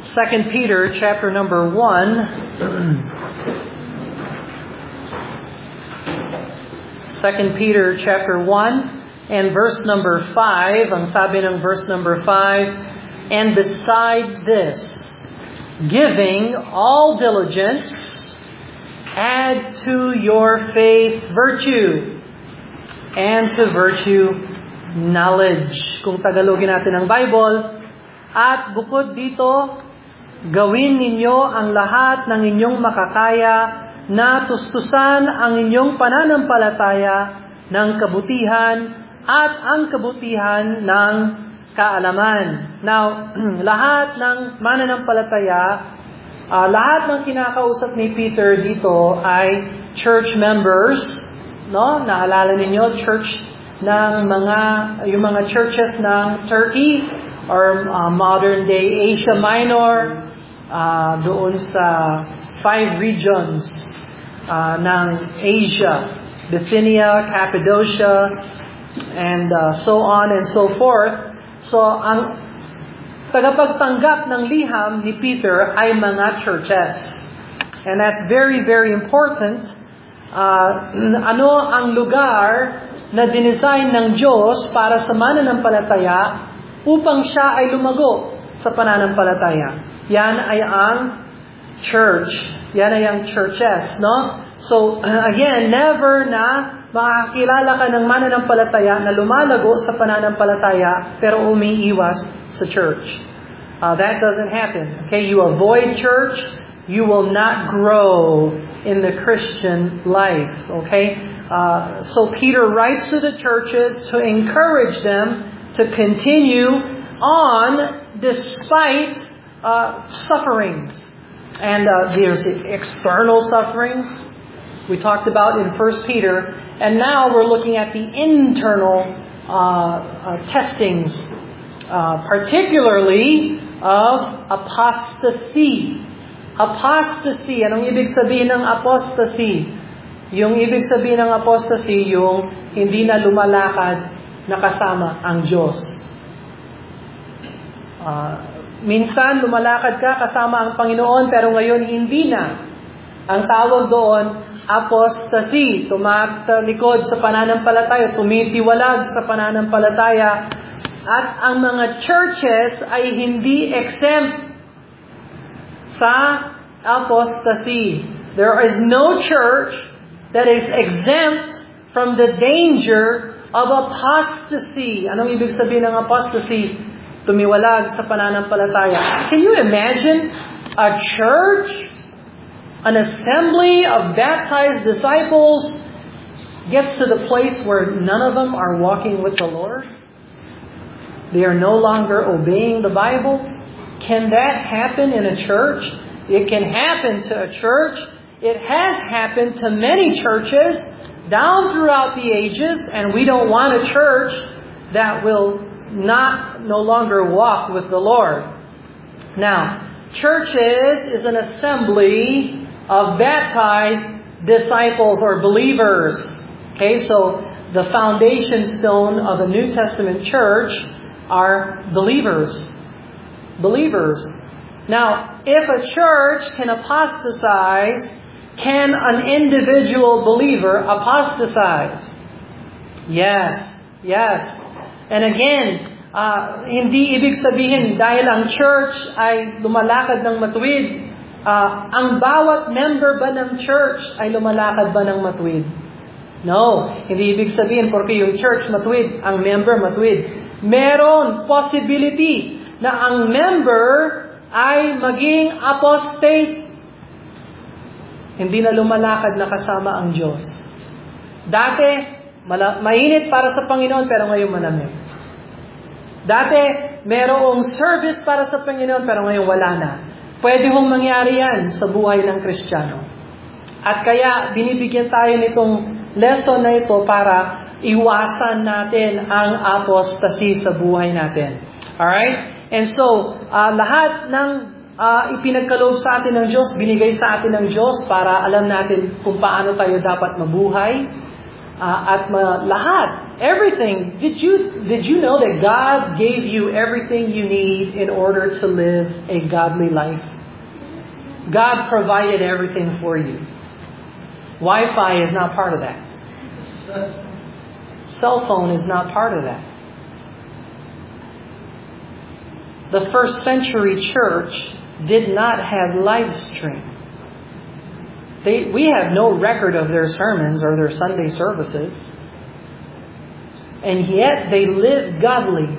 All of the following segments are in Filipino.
2 Peter chapter number 1. 2 Peter chapter 1 and verse number 5. Ang sabi ng verse number 5, and beside this, giving all diligence, add to your faith virtue, and to virtue knowledge. Kung Tagalogin natin ang Bible, at bukod dito, gawin ninyo ang lahat ng inyong makakaya na tustusan ang inyong pananampalataya ng kabutihan at ang kabutihan ng kaalaman. Now, lahat ng mananampalataya, lahat ng kinakausap ni Peter dito ay church members, no? Naalala ninyo, church ng yung mga churches ng Turkey or modern day Asia Minor, doon sa 5 regions ng Asia, Bithynia, Cappadocia, and so on and so forth. So, ang tagapagtanggap ng liham ni Peter ay mga churches. And that's very, very important. Ano ang lugar na dinesign ng Diyos para sa mananampalataya upang siya ay lumago sa pananampalataya? Yan ay ang church. Yan ay ang churches, no? So, again, never na makakilala ka ng mananampalataya na lumalago sa pananampalataya pero umiiwas sa church. That doesn't happen. Okay, you avoid church, you will not grow in the Christian life. Okay? So Peter writes to the churches to encourage them to continue on despite sufferings. And there's external sufferings we talked about in 1 Peter. And now we're looking at the internal testings, particularly of apostasy. Apostasy. Anong ibig sabihin ng apostasy? Yung ibig sabihin ng apostasy, yung hindi na lumalakad na kasama ang Diyos. Minsan lumalakad ka kasama ang Panginoon pero ngayon hindi na. Ang tawag doon, apostasy. Tumatalikod sa pananampalataya, tumitiwalag sa pananampalataya. At ang mga churches ay hindi exempt sa apostasy. There is no church that is exempt from the danger of apostasy. Anong ibig sabihin ng apostasy? Tumiwalag sa pananampalataya. Can you imagine a church, an assembly of baptized disciples gets to the place where none of them are walking with the Lord? They are no longer obeying the Bible? Can that happen in a church? It can happen to a church. It has happened to many churches down throughout the ages, and we don't want a church that will no longer walk with the Lord. Now, churches is an assembly of baptized disciples or believers. Okay, so the foundation stone of the New Testament church are believers. Believers. Now, if a church can apostatize, can an individual believer apostatize? Yes. Yes. And again, hindi ibig sabihin dahil ang church ay lumalakad ng matuwid, ang bawat member ba ng church ay lumalakad ba ng matuwid? No. Hindi ibig sabihin porque yung church matuwid, ang member matuwid. Meron possibility na ang member ay maging apostate. Hindi na lumalakad na kasama ang Diyos. Dati, mainit para sa Panginoon pero ngayon malamig. Dati, merong service para sa Panginoon pero ngayon wala na. Pwede hong mangyari yan sa buhay ng Kristiyano. At kaya, binibigyan tayo nitong lesson na ito para iwasan natin ang apostasy sa buhay natin. Alright? And so, lahat ng ipinagkaloob sa atin ng Diyos, binigay sa atin ng Diyos para alam natin kung paano tayo dapat mabuhay. At lahat, Everything. Did you know that God gave you everything you need in order to live a godly life? God provided everything for you. Wi-Fi is not part of that. Cell phone is not part of that. The first century church did not have live stream. We have no record of their sermons or their Sunday services. And yet they lived godly.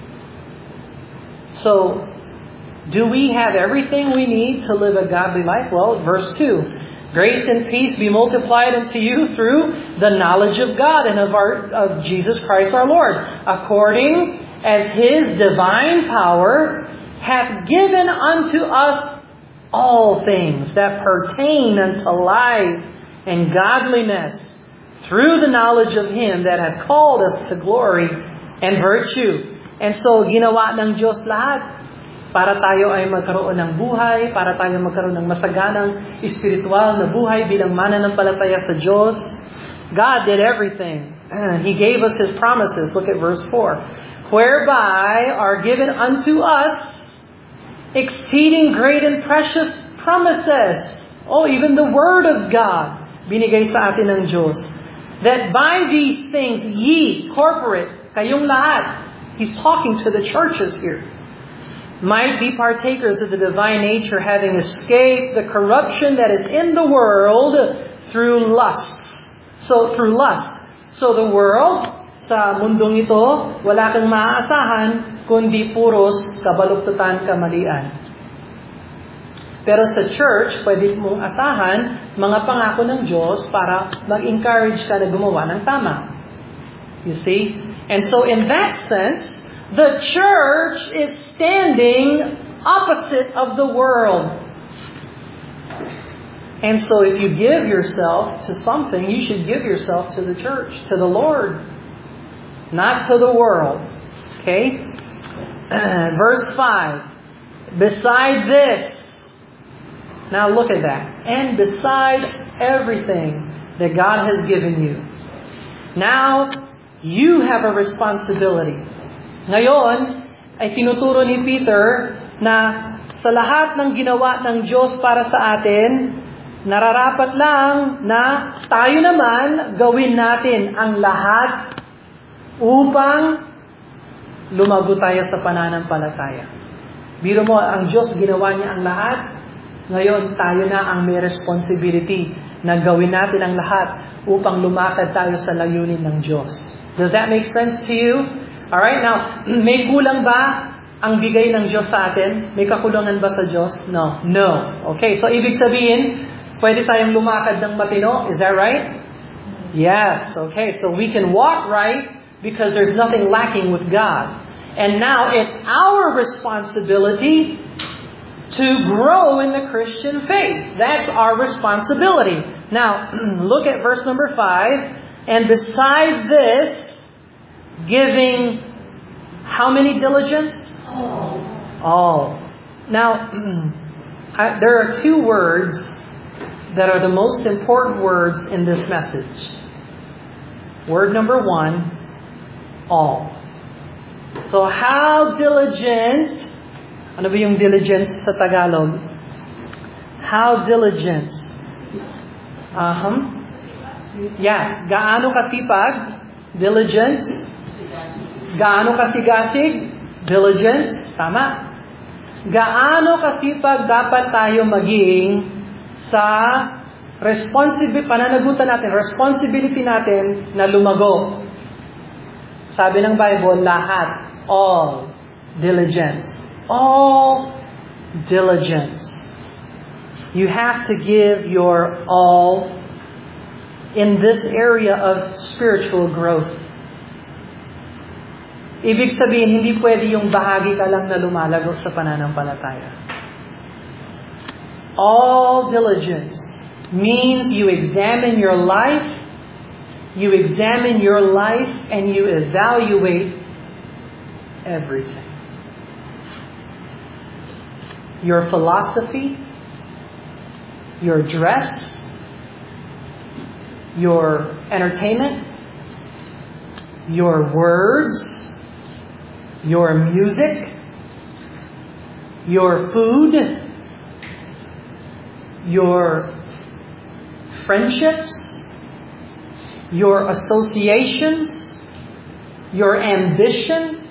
So, do we have everything we need to live a godly life? Well, verse 2. Grace and peace be multiplied unto you through the knowledge of God and of Jesus Christ our Lord, according as His divine power hath given unto us all things that pertain unto life and godliness, through the knowledge of Him that hath called us to glory and virtue. And so, ginawa ng Diyos lahat para tayo ay magkaroon ng buhay, para tayo magkaroon ng masaganang espiritual na buhay bilang mananampalataya sa Diyos. God did everything. He gave us His promises. Look at verse 4. Whereby are given unto us exceeding great and precious promises. Oh, even the Word of God binigay sa atin ng Diyos. That by these things, ye, corporate, kayong lahat, He's talking to the churches here, might be partakers of the divine nature, having escaped the corruption that is in the world through lust. So, through lust. So, the world, sa mundong ito, wala kang maaasahan, kundi puros kabaluktutan, kamalian. Pero sa church, pwede mong asahan mga pangako ng Diyos para mag-encourage ka na gumawa ng tama. You see? And so in that sense, the church is standing opposite of the world. And so if you give yourself to something, you should give yourself to the church, to the Lord, not to the world. Okay? Verse 5. Beside this, now look at that. And beside everything that God has given you, now you have a responsibility. Ngayon, ay tinuturo ni Peter na sa lahat ng ginawa ng Diyos para sa atin, nararapat lang na tayo naman gawin natin ang lahat upang lumago tayo sa pananampalataya. Biro mo, ang Diyos ginawa niya ang lahat. Ngayon, tayo na ang may responsibility na gawin natin ang lahat upang lumakad tayo sa layunin ng Diyos. Does that make sense to you? Alright, now, may kulang ba ang bigay ng Diyos sa atin? May kakulangan ba sa Diyos? No. Okay, so ibig sabihin, pwede tayong lumakad ng matino. Is that right? Yes. Okay, so we can walk right because there's nothing lacking with God. And now it's our responsibility to grow in the Christian faith. That's our responsibility. Now, look at verse number 5. And beside this, giving how many diligence? All. Now, there are two words that are the most important words in this message. Word number 1, all. So how diligent, ano ba yung diligence sa Tagalog? How diligent? Yes. Gaano kasipag? Diligence. Gaano kasigasig? Diligence. Tama. Gaano kasipag dapat tayo maging sa pananagutan natin, responsibility natin na lumago. Sabi ng Bible, lahat. All diligence. All diligence. You have to give your all in this area of spiritual growth. Ibig sabihin, hindi pwede yung bahagi ka lang na lumalago sa pananampalataya. All diligence means you examine your life, and you evaluate everything. Your philosophy, your dress, your entertainment, your words, your music, your food, your friendships, your associations, your ambition,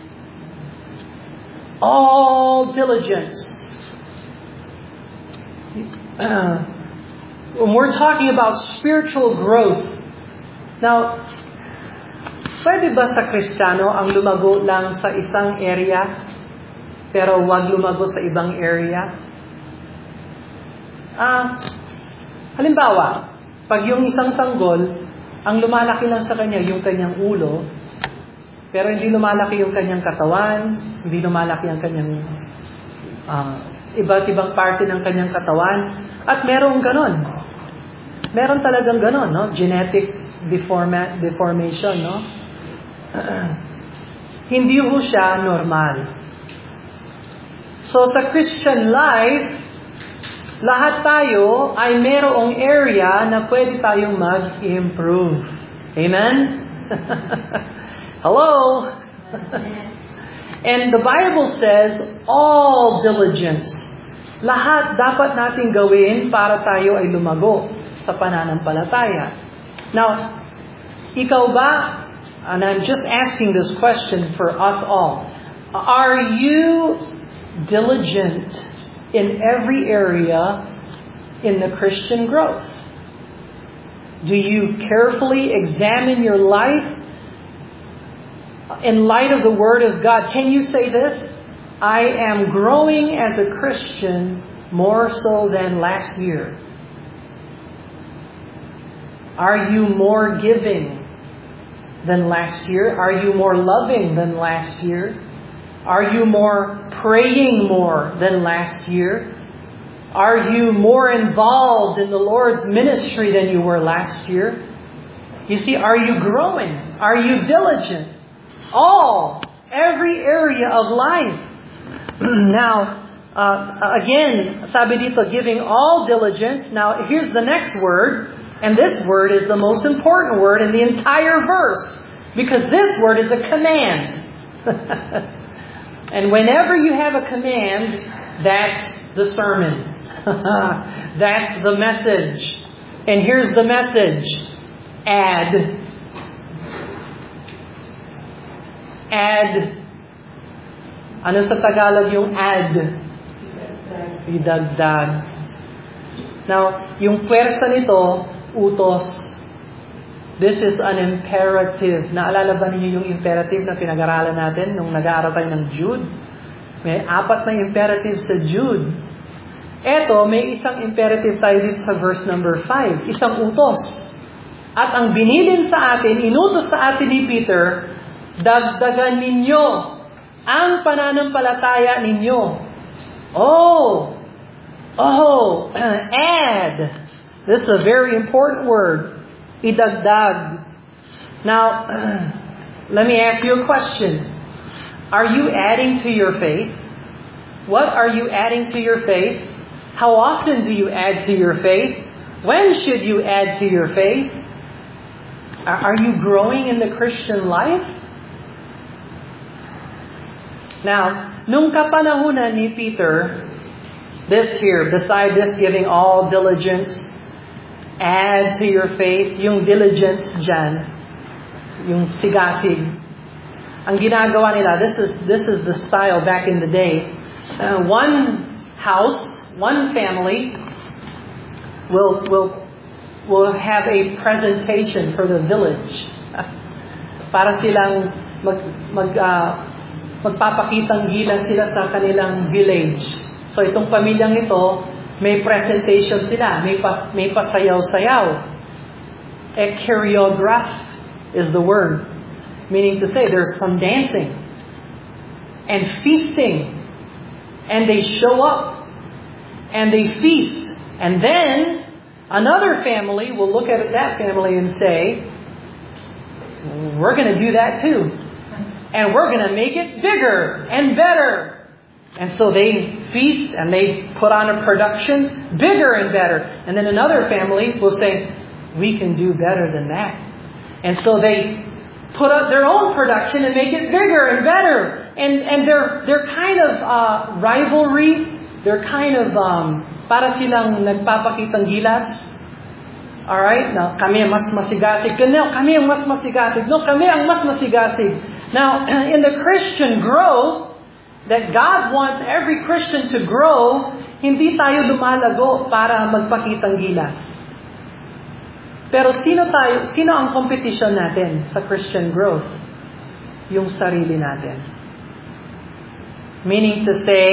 all diligence. When we're talking about spiritual growth, now, pwede ba sa Kristiyano ang lumago lang sa isang area, pero wag lumago sa ibang area? Halimbawa, pag yung isang sanggol, ang lumalaki lang sa kanya yung kanyang ulo, pero hindi lumalaki yung kanyang katawan, hindi lumalaki ang kanyang iba't ibang parte ng kanyang katawan. At merong ganon. Meron talagang ganon, no? Genetic deformation, no? Hindi ho siya normal. So sa Christian life, lahat tayo ay merong area na pwede tayong mag-improve. Amen? Hello? And the Bible says, all diligence. Lahat dapat nating gawin para tayo ay lumago sa pananampalataya. Now, ikaw ba, and I'm just asking this question for us all, are you diligent in every area in the Christian growth? Do you carefully examine your life in light of the Word of God? Can you say this? I am growing as a Christian more so than last year. Are you more giving than last year? Are you more loving than last year? Are you more praying more than last year? Are you more involved in the Lord's ministry than you were last year? You see, are you growing? Are you diligent? Every area of life. Now, again, sabi dito, giving all diligence. Now, here's the next word. And this word is the most important word in the entire verse. Because this word is a command. And whenever you have a command, that's the sermon. That's the message. And here's the message. Add. Ano sa Tagalog yung add? Idagdag. Now, yung pwersa nito, utos. This is an imperative. Naalala ba niyo yung imperative na pinag-aralan natin nung nag-aaral tayo ng Jude? May 4 na imperative sa Jude. Eto, may isang imperative tayo dito sa verse number 5. Isang utos. At ang binilin sa atin, inutos sa atin ni Peter, dagdagan ninyo ang pananampalataya ninyo. Add. This is a very important word. Idagdag. Now, let me ask you a question. Are you adding to your faith? What are you adding to your faith? How often do you add to your faith? When should you add to your faith? Are you growing in the Christian life? Now, nung kapanahunan ni Peter, this here, beside this giving all diligence, add to your faith, yung diligence dyan, yung sigasig. Ang ginagawa nila, this is the style back in the day. One house, one family will have a presentation for the village. Para silang magpapakitang gilas sila sa kanilang village. So itong pamilyang ito, may presentation sila, may pasayaw-sayaw. A choreograph is the word. Meaning to say, there's some dancing and feasting. And they show up and they feast. And then another family will look at that family and say, we're going to do that too. And we're going to make it bigger and better. And so they feast and they put on a production bigger and better. And then another family will say, we can do better than that. And so they put up their own production and make it bigger and better. And they're kind of rivalry. They're kind of para silang nagpapakitang gilas. Alright? Now, kami ang mas masigasig. No, kami ang mas masigasig. No, kami ang mas masigasig. Now, in the Christian growth, that God wants every Christian to grow, hindi tayo lumalago para magpakitang gilas. Pero sino ang competition natin sa Christian growth? Yung sarili natin. Meaning to say,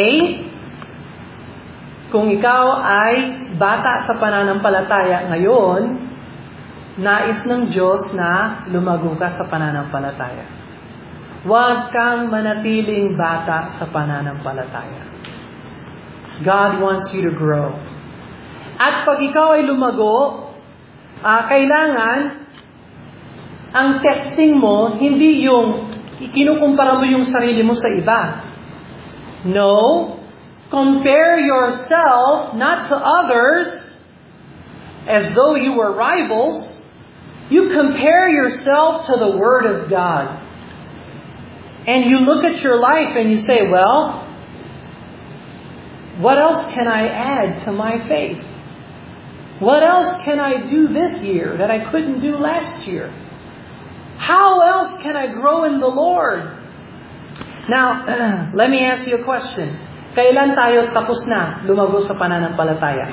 kung ikaw ay bata sa pananampalataya ngayon, nais ng Diyos na lumago ka sa pananampalataya. Huwag kang manatiling bata sa pananampalataya. God wants you to grow. At pag ikaw ay lumago, kailangan ang testing mo, hindi yung ikinukumpara mo yung sarili mo sa iba. No, compare yourself not to others as though you were rivals. You compare yourself to the Word of God. And you look at your life and you say, well, what else can I add to my faith? What else can I do this year that I couldn't do last year? How else can I grow in the Lord? Now, let me ask you a question. Kailan tayo tapos na lumago sa pananampalataya?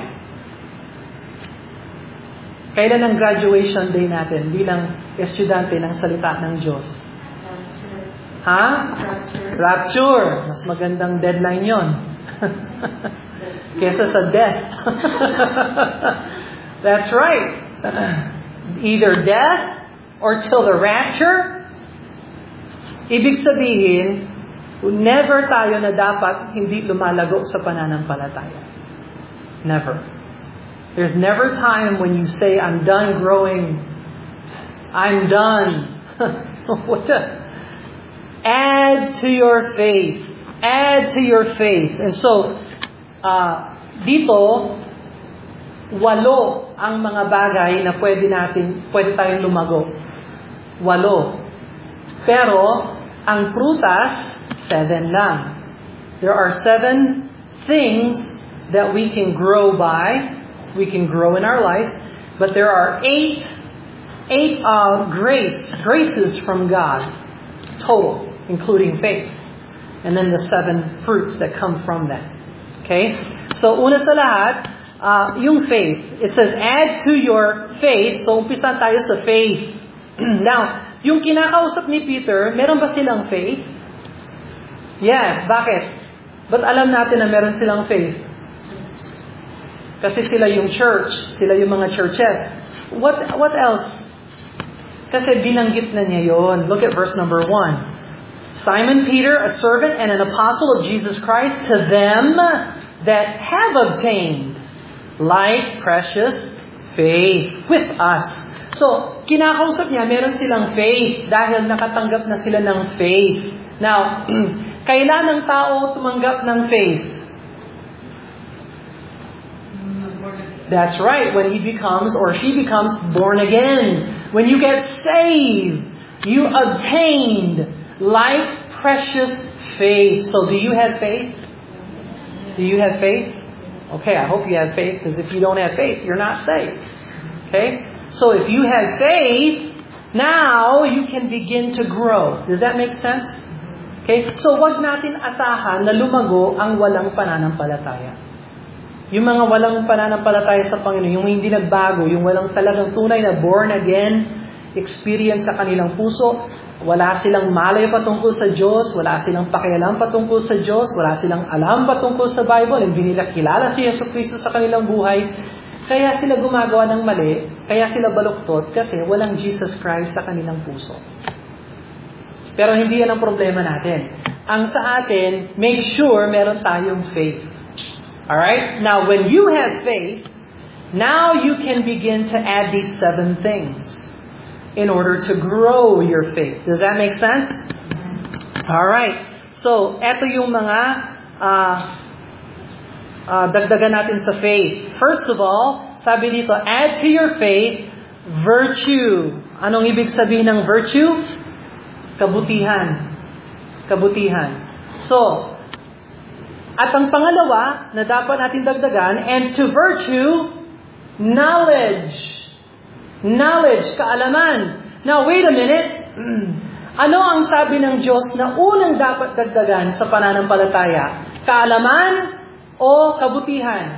Kailan ang graduation day natin bilang estudyante ng salita ng Diyos? Rapture. Mas magandang deadline yon. Kesa sa death. That's right. Either death or till the rapture. Ibig sabihin, never tayo na dapat hindi lumalago sa pananampalataya. Never. There's never time when you say, I'm done growing. I'm done. What the? Add to your faith. Add to your faith. And so, dito, 8 ang mga bagay na pwede tayong lumago. 8. Pero, ang prutas, 7 lang. There are 7 things that we can grow by. We can grow in our life. But there are 8 graces from God. Total, including faith. And then the 7 fruits that come from that. Okay? So, una sa lahat, yung faith. It says, add to your faith. So, umpisa tayo sa faith. Now, yung kinakausap ni Peter, meron ba silang faith? Yes. Bakit? Ba't alam natin na meron silang faith? Kasi sila yung church. Sila yung mga churches. What else? Kasi binanggit na niya yon. Look at verse number 1. Simon Peter, a servant and an apostle of Jesus Christ, to them that have obtained like precious faith with us. So, kinakausap niya, meron silang faith dahil nakatanggap na sila ng faith. Now, kailan ang tao tumanggap ng faith? That's right, when he becomes or she becomes born again. When you get saved, you obtained like precious faith. So do you have faith? Do you have faith? Okay, I hope you have faith, because if you don't have faith, you're not saved. Okay? So if you have faith, now you can begin to grow. Does that make sense? Okay? So wag natin asahan na lumago ang walang pananampalataya. Yung mga walang pananampalataya sa Panginoon, yung hindi nagbago, yung walang talagang tunay na born again experience sa kanilang puso, wala silang malay patungkol sa Diyos, wala silang pakialam patungkol sa Diyos, wala silang alam patungkol sa Bible, hindi nila kilala si Yesu Cristo sa kanilang buhay, kaya sila gumagawa ng mali, kaya sila baluktot, kasi walang Jesus Christ sa kanilang puso. Pero hindi yan ang problema natin. Ang sa atin, make sure meron tayong faith. Alright? Now, when you have faith, now you can begin to add these 7 things in order to grow your faith. Does that make sense? Alright. So, eto yung mga dagdagan natin sa faith. First of all, sabi dito, add to your faith virtue. Anong ibig sabihin ng virtue? Kabutihan. Kabutihan. So, at ang pangalawa na dapat natin dagdagan, and to virtue, knowledge. Knowledge, kaalaman. Now, wait a minute. Ano ang sabi ng Diyos na unang dapat dagdagan sa pananampalataya? Kaalaman o kabutihan?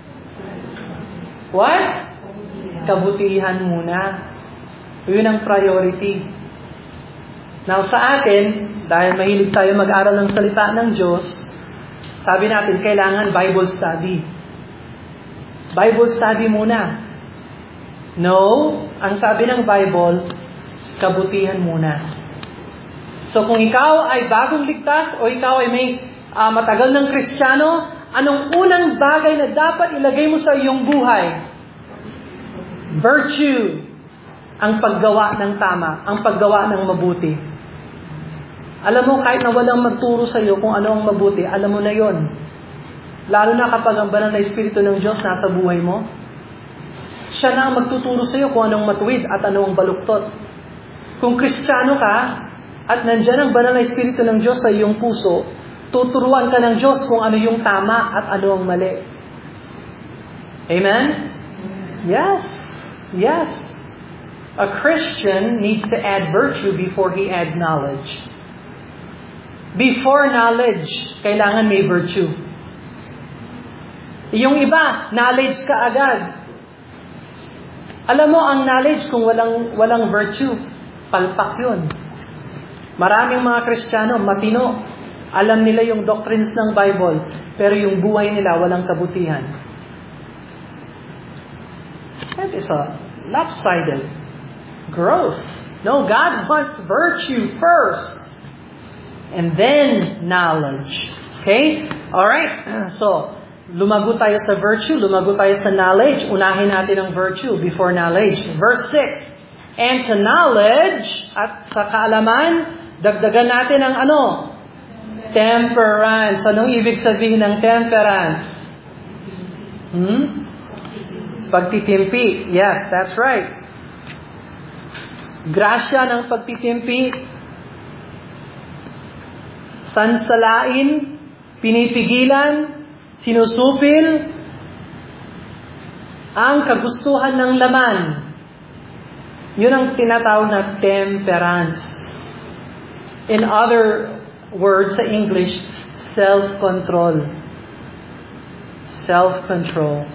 What? Kabutihan muna. Yun ang priority. Now sa atin, dahil mahilig tayo mag-aral ng salita ng Diyos, sabi natin, kailangan Bible study. Bible study muna. No, ang sabi ng Bible, kabutihan muna. So kung ikaw ay bagong ligtas o ikaw ay may matagal ng Kristiyano, anong unang bagay na dapat ilagay mo sa iyong buhay? Virtue. Ang paggawa ng tama, ang paggawa ng mabuti. Alam mo, kahit na walang magturo sa iyo kung ano ang mabuti, alam mo na yon. Lalo na kapag ang banal na Espiritu ng Diyos nasa buhay mo, siya na ang magtuturo sa iyo kung anong matuwid at anong baluktot. Kung Kristiyano ka, at nandyan ang banal na Espiritu ng Diyos sa iyong puso, tuturuan ka ng Diyos kung ano yung tama at ano ang mali. Amen? Yes. Yes. A Christian needs to add virtue before he adds knowledge. Before knowledge, kailangan may virtue. Yung iba, knowledge ka agad. Alam mo, ang knowledge kung walang virtue, palpak yun. Maraming mga Kristiyano, matino. Alam nila yung doctrines ng Bible, pero yung buhay nila walang kabutihan. That is a lopsided growth. No, God wants virtue first. And then knowledge. Okay? Alright. So, lumago tayo sa virtue, lumago tayo sa knowledge. Unahin natin ang virtue before knowledge. Verse 6. And to knowledge, at sa kaalaman, dagdagan natin ang ano? Temperance. Anong ibig sabihin ng temperance? Pagtitimpi. Yes, that's right. Grasya ng pagtitimpi. Sansalain, pinipigilan, sinusupil, ang kagustuhan ng laman. Yun ang tinatawag na temperance. In other words sa English, self-control. Self-control.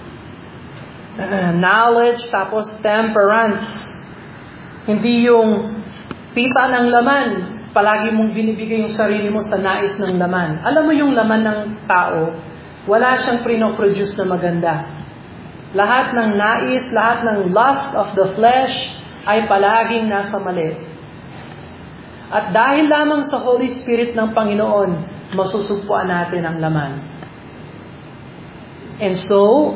Knowledge, tapos temperance. Hindi yung pita ng laman. Palagi mong binibigay yung sarili mo sa nais ng laman. Alam mo yung laman ng tao, wala siyang pinoproduce na maganda. Lahat ng nais, lahat ng lust of the flesh ay palaging nasa mali. At dahil lamang sa Holy Spirit ng Panginoon, masusugpuan natin ang laman. And so,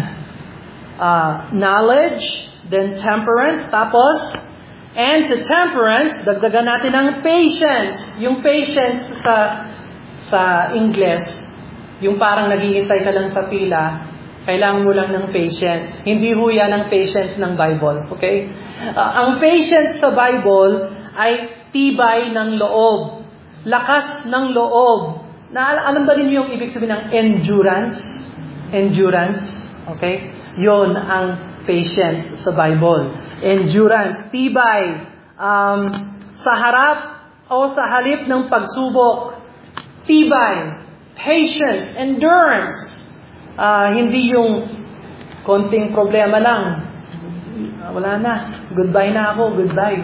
knowledge, then temperance, tapos, and to temperance, dagdagan natin ang patience. Yung patience sa Ingles, yung parang naghihintay ka lang sa pila, kailangan mo lang ng patience. Hindi ho yan ang patience ng Bible. Okay? Ang patience sa Bible ay tibay ng loob. Lakas ng loob. Alam ba ninyo yung ibig sabihin ng endurance? Endurance. Okay? Yon ang patience sa Bible. Endurance, tibay, sa harap o sa halip ng pagsubok, tibay, patience, endurance. Hindi yung konting problema lang. Wala na, goodbye na ako, goodbye.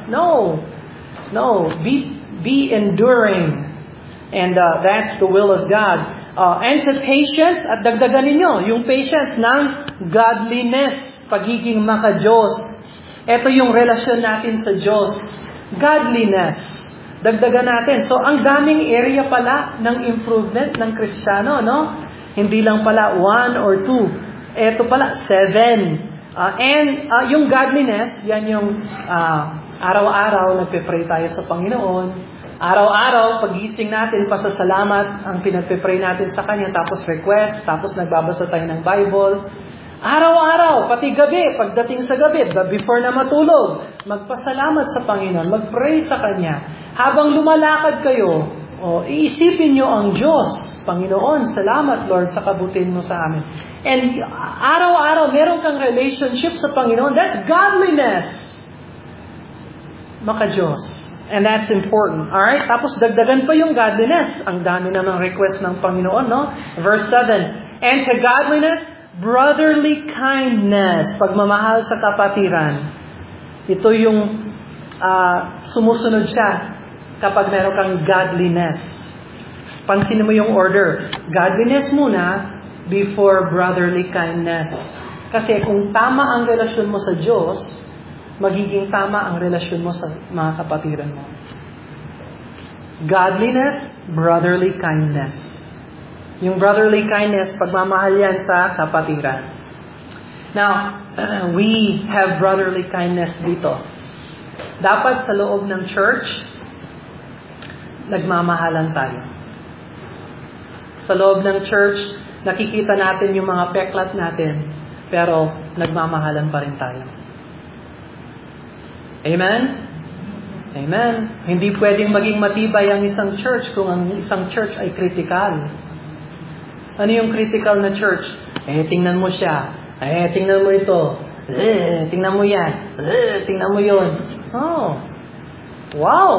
No, be enduring. And that's the will of God. And to patience, at dagdagan ninyo, yung patience ng godliness, pagiging maka-Diyos. Ito yung relasyon natin sa Diyos. Godliness. Dagdagan natin. So, ang daming area pala ng improvement ng Kristiyano, no? Hindi lang pala 1 or 2. Ito pala, 7. And yung godliness, yan yung araw-araw nagpe-pray tayo sa Panginoon. Araw-araw, pag-gising natin, pasasalamat ang pinagpe-pray natin sa Kanya, tapos request, tapos nagbabasa tayo ng Bible. Araw-araw, pati gabi, pagdating sa gabi, before na matulog, magpasalamat sa Panginoon, mag-pray sa Kanya. Habang lumalakad kayo, iisipin nyo ang Diyos. Panginoon, salamat Lord sa kabutin mo sa amin. And araw-araw, meron kang relationship sa Panginoon. That's godliness. Maka-Diyos. And that's important. Alright? Tapos dagdagan pa yung godliness. Ang dami namang request ng Panginoon, no? Verse 7. And to godliness, brotherly kindness. Pagmamahal sa kapatiran. Ito yung sumusunod siya kapag meron kang godliness. Pansinin mo yung order. Godliness muna before brotherly kindness. Kasi kung tama ang relasyon mo sa Diyos, magiging tama ang relasyon mo sa mga kapatiran mo. Godliness, brotherly kindness. Yung brotherly kindness, pagmamahal yan sa kapatiran. Now, we have brotherly kindness dito. Dapat sa loob ng church, nagmamahalan tayo. Sa loob ng church, nakikita natin yung mga peklat natin, pero nagmamahalan pa rin tayo. Amen? Amen. Hindi pwedeng maging matibay ang isang church kung ang isang church ay critical. Ano yung critical na church? Tingnan mo siya. Tingnan mo ito. Tingnan mo yan. Tingnan mo yun. Oh. Wow!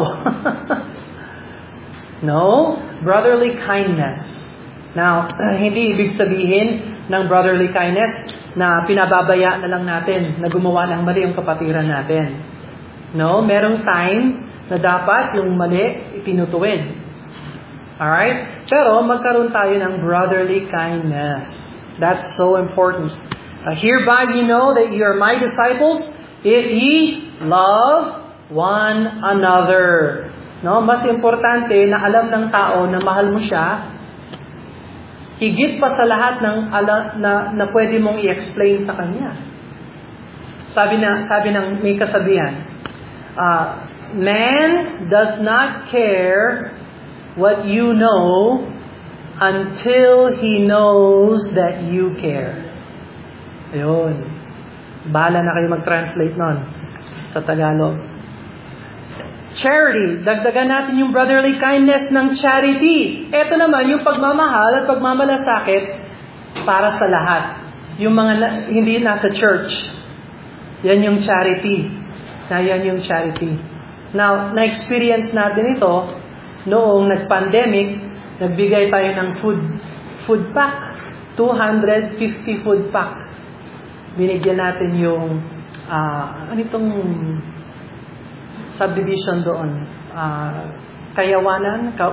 No? Brotherly kindness. Now, hindi ibig sabihin ng brotherly kindness na pinababaya na lang natin na gumawa ng mali yung kapatiran natin. No? Merong time na dapat yung mali itinutuwid. Alright? Pero magkaroon tayo ng brotherly kindness. That's so important. Hereby you know that you are my disciples if ye love one another. No? Mas importante na alam ng tao na mahal mo siya, higit pa sa lahat ng na pwede mong i-explain sa kanya. Sabi ng may kasabihan, man does not care what you know until he knows that you care. Ayun. Bahala na kayo mag-translate nun sa Tagalog. Charity. Dagdagan natin yung brotherly kindness ng charity. Ito naman yung pagmamahal at pagmamalasakit para sa lahat. Yung mga hindi nasa church. Yan yung charity. Yan yung charity. Now, na-experience natin ito noong nag-pandemic, nagbigay tayo ng food pack. 250 food pack. Binigyan natin yung ano itong subdivision doon. Kayawanan?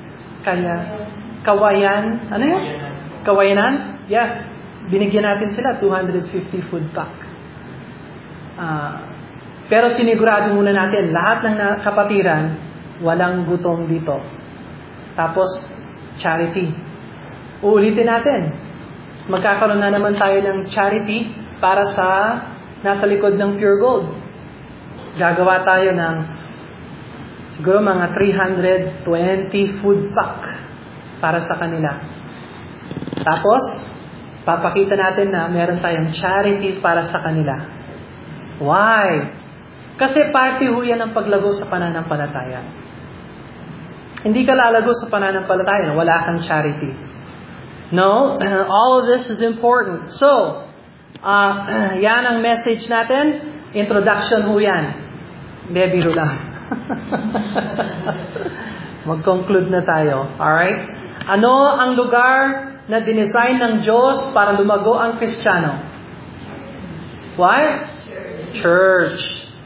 Kawayan? Ano yun? Kawayanan? Yes. Binigyan natin sila 250 food pack. Pero sinigurado muna natin, lahat ng kapatiran, walang gutom dito. Tapos, charity. Uulitin natin. Magkakaroon na naman tayo ng charity para sa nasa likod ng Pure Gold. Gagawa tayo ng siguro mga 320 food pack para sa kanila. Tapos, papakita natin na meron tayong charities para sa kanila. Why? Kasi parte ho yan ang paglago sa pananampalataya. Hindi ka lalago sa pananampalataya na wala kang charity. No, all of this is important. So, yan ang message natin. Introduction ho yan. Hindi, biro lang. Mag-conclude na tayo. Alright? Ano ang lugar na dinesign ng Diyos para lumago ang Kristiyano? What? Church.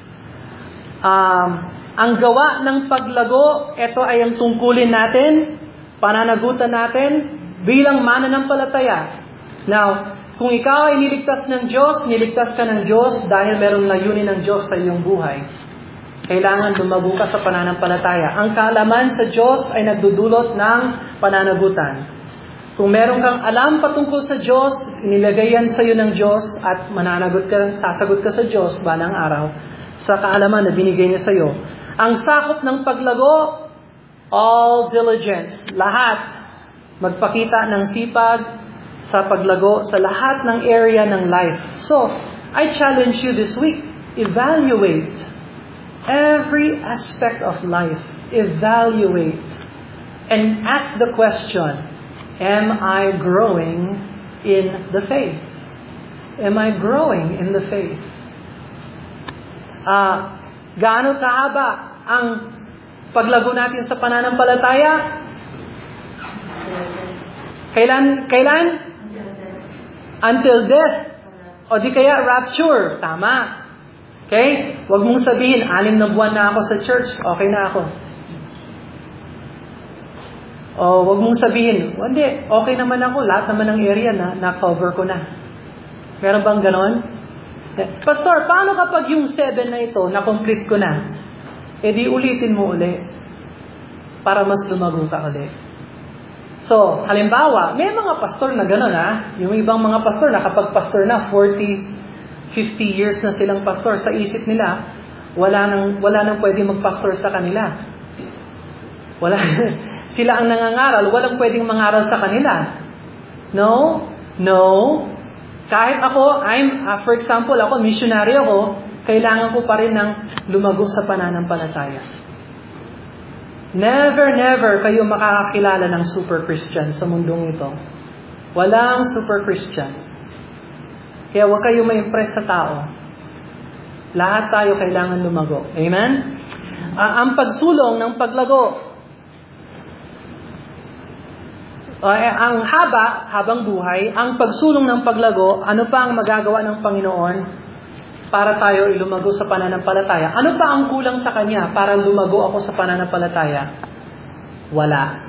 Ang gawa ng paglago, ito ay ang tungkulin natin, pananagutan natin, bilang mananampalataya. Now, kung ikaw ay niligtas ng Diyos, niligtas ka ng Diyos dahil merong layunin ng Diyos sa iyong buhay. Kailangan lumago ka sa pananampalataya. Ang kaalaman sa Diyos ay nagdudulot ng pananagutan. Kung meron kang alam patungkol sa Diyos, inilagay yan sa iyo ng Diyos at sasagot ka sa Diyos balang araw sa kaalaman na binigay niya sa iyo. Ang sakop ng paglago, all diligence. Lahat. Magpakita ng sipag, sa paglago sa lahat ng area ng life. So, I challenge you this week, evaluate every aspect of life. Evaluate and ask the question, am I growing in the faith? Am I growing in the faith? Gaano kahaba ang paglago natin sa pananampalataya? Kailan? Until death. O di kaya rapture. Tama. Okay? Huwag mong sabihin, 6 na buwan na ako sa church, okay na ako. O huwag mong sabihin, hindi, okay naman ako, lahat naman ng area na-cover ko na. Meron bang ganon? Pastor, paano kapag yung 7 na ito, na-complete ko na? E di ulitin mo uli para mas lumago ka ulit. So, halimbawa, may mga pastor na ganon Yung ibang mga pastor na kapag pastor na 40, 50 years na silang pastor, sa isip nila, wala nang pwedeng magpastor sa kanila. Sila ang nangangaral, walang pwedeng mangaral sa kanila. No. Kahit ako, for example, ako, missionary ako, kailangan ko pa rin ng lumago sa pananampalataya. Never kayo makakakilala ng super Christian sa mundong ito. Walang super Christian. Kaya huwag kayo ma-impress sa tao. Lahat tayo kailangan lumago. Amen? Ang pagsulong ng paglago. Ang habang buhay, ang pagsulong ng paglago, ano pa ang magagawa ng Panginoon para tayo lumago sa pananampalataya? Ano pa ang kulang sa Kanya para lumago ako sa pananampalataya? Wala.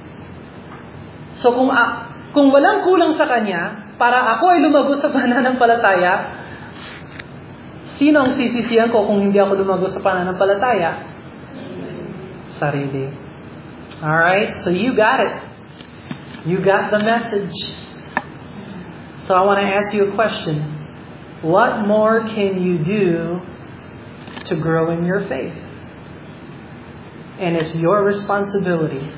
So kung walang kulang sa Kanya, para ako ay lumago sa pananampalataya, sino ang sisisihan ko kung hindi ako lumago sa pananampalataya? Sarili. Alright? So you got it. You got the message. So I want to ask you a question. What more can you do to grow in your faith? And it's your responsibility.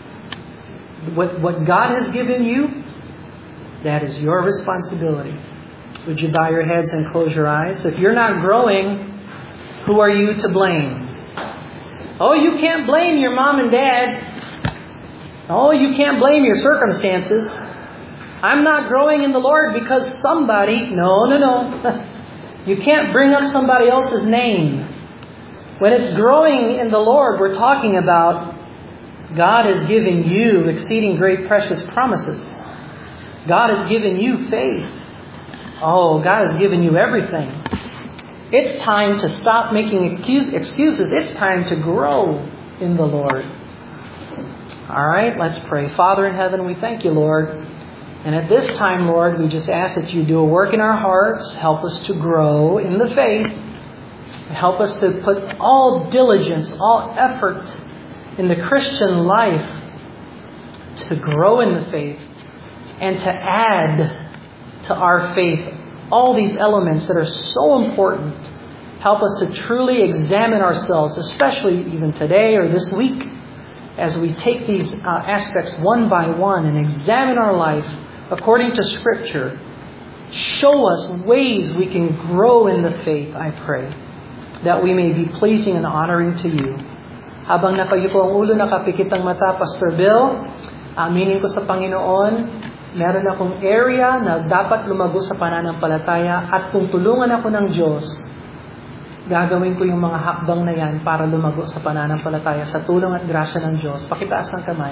What God has given you, that is your responsibility. Would you bow your heads and close your eyes? If you're not growing, who are you to blame? Oh, you can't blame your mom and dad. Oh, you can't blame your circumstances. I'm not growing in the Lord because somebody... No. You can't bring up somebody else's name. When it's growing in the Lord, we're talking about God has given you exceeding great precious promises. God has given you faith. Oh, God has given you everything. It's time to stop making excuses. It's time to grow in the Lord. All right, let's pray. Father in heaven, we thank you, Lord. And at this time, Lord, we just ask that you do a work in our hearts. Help us to grow in the faith. Help us to put all diligence, all effort in the Christian life to grow in the faith and to add to our faith all these elements that are so important. Help us to truly examine ourselves, especially even today or this week, as we take these aspects one by one and examine our life according to Scripture. Show us ways we can grow in the faith, I pray, that we may be pleasing and honoring to you. Habang nakayupo ang ulo, nakapikit ang mata, Pastor Bill, aminin ko sa Panginoon, meron akong area na dapat lumago sa pananampalataya at kung tulungan ako ng Diyos, gagawin ko yung mga hakbang na yan para lumago sa pananampalataya sa tulong at grasya ng Diyos. Pakitaas ng kamay.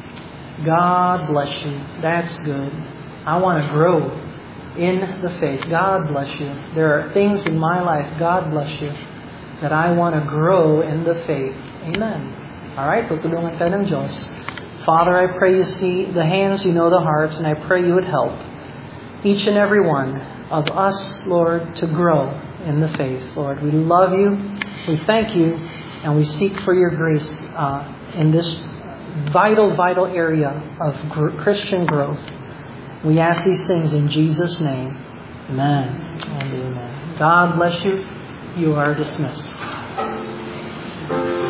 God bless you. That's good. I want to grow in the faith. God bless you. There are things in my life, God bless you, that I want to grow in the faith. Amen. Alright, tutulungan tayo ng Diyos. Father, I pray you see the hands, you know the hearts, and I pray you would help each and every one of us, Lord, to grow in the faith. Lord, we love you, we thank you, and we seek for your grace in this vital area of Christian growth. We ask these things in Jesus' name. Amen and amen. God bless you. You are dismissed.